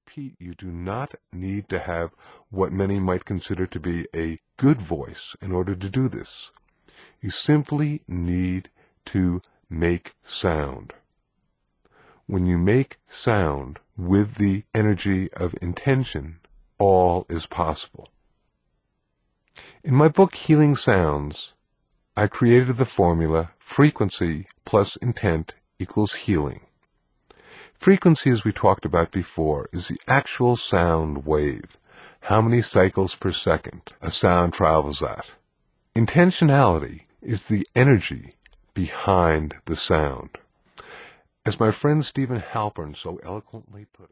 repeat, you do not need to have what many might consider to be a good voice in order to do this. You simply need to make sound. When you make sound with the energy of intention, all is possible. In my book, Healing Sounds, I created the formula frequency plus intent equals healing. Frequency, as we talked about before, is the actual sound wave, how many cycles per second a sound travels at. Intentionality is the energy behind the sound. As my friend Stephen Halpern so eloquently put it,